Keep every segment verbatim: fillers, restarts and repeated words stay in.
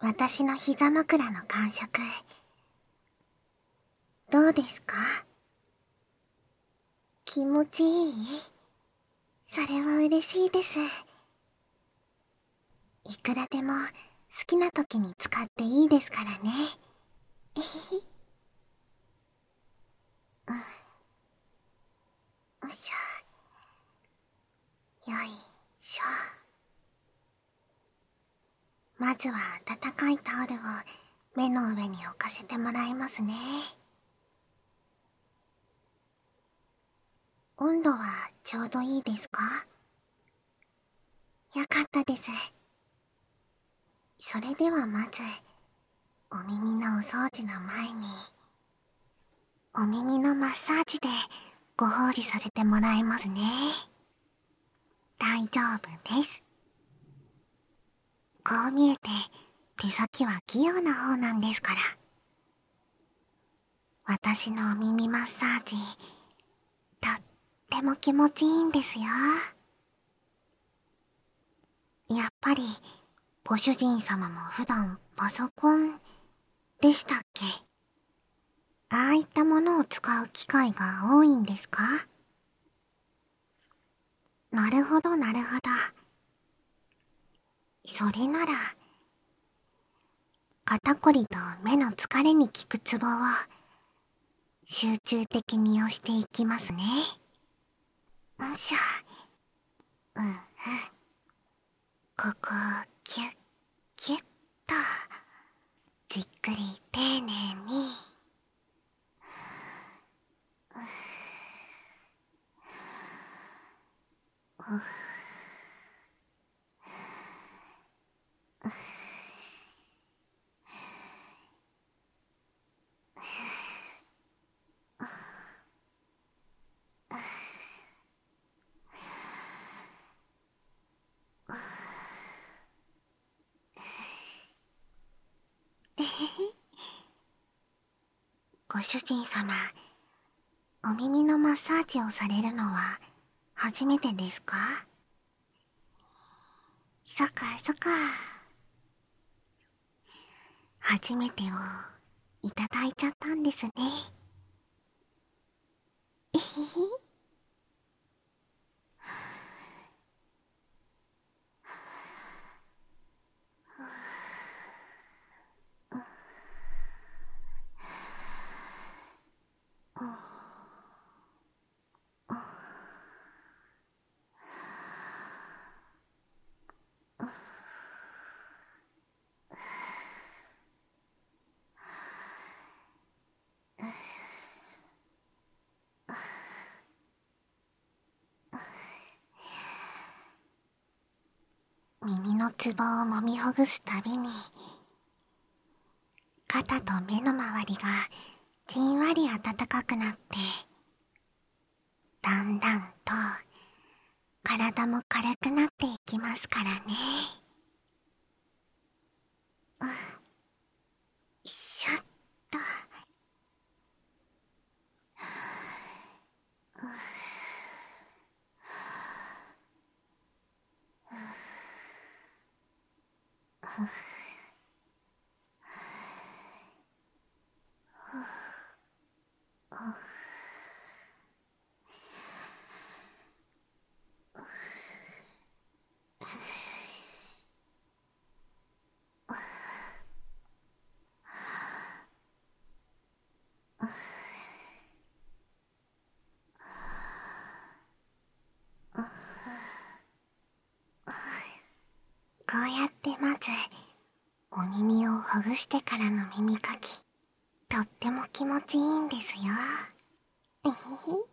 私の膝枕の感触、どうですか？気持ちいい？それは嬉しいです。いくらでも好きな時に使っていいですからね。えへへ。うん。よいしょ。よいしょ。まずは温かいタオルを目の上に置かせてもらいますね。温度はちょうどいいですか？よかったです。それではまず、お耳のお掃除の前に、お耳のマッサージでご奉仕させてもらいますね。大丈夫です。こう見えて手先は器用な方なんですから。私のお耳マッサージ、とっても気持ちいいんですよ。やっぱりご主人様も普段パソコンでしたっけ？ああいったものを使う機会が多いんですか？なるほどなるほど。それなら、肩こりと目の疲れに効くツボを集中的に押していきますね。よいしょ。うんうん。ここをキュッキュッと、じっくり丁寧に。ううえへへ。ご主人様、お耳のマッサージをされるのは初めてですか？そっかそっか。初めてをいただいちゃったんですね。えへへ。耳のツボを揉みほぐすたびに、肩と目の周りがじんわり暖かくなって、だんだんと体も軽くなっていきますからね。うん。よいしょっと。こうやってまず、お耳をほぐしてからの耳かき、とっても気持ちいいんですよ。えへへ。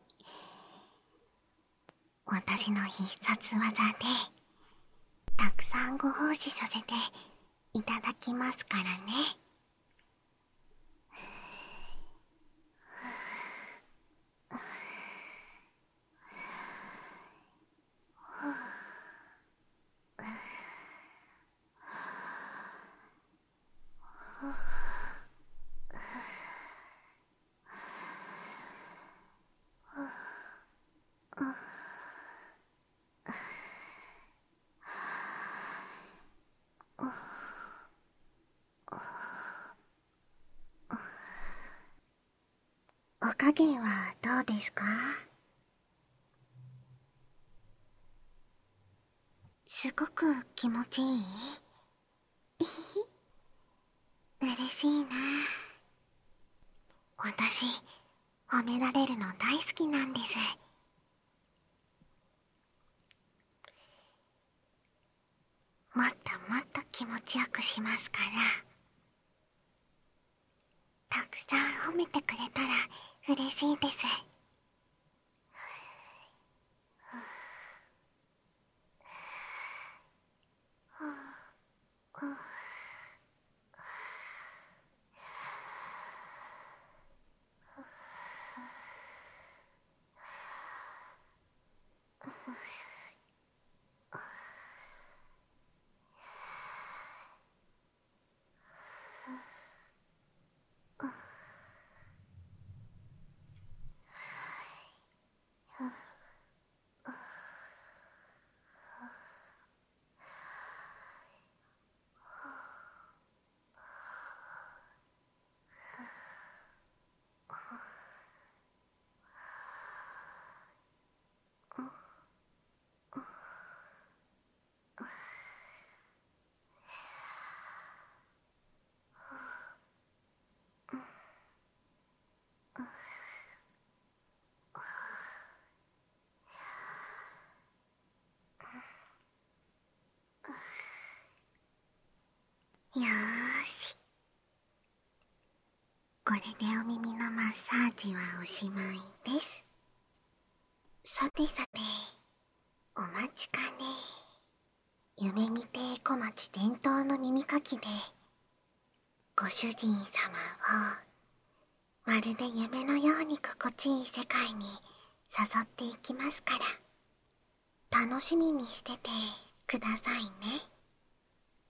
私の必殺技で、たくさんご奉仕させていただきますからね。 加減はどうですか？すごく気持ちいい？嬉しいな。私、褒められるの大好きなんです。もっともっと気持ちよくしますから、たくさん褒めてくれたら嬉しいです。よーし。これでお耳のマッサージはおしまいです。さてさて、お待ちかね。夢見亭小町伝統の耳かきで、ご主人様を、まるで夢のように心地いい世界に誘っていきますから、楽しみにしててくださいね。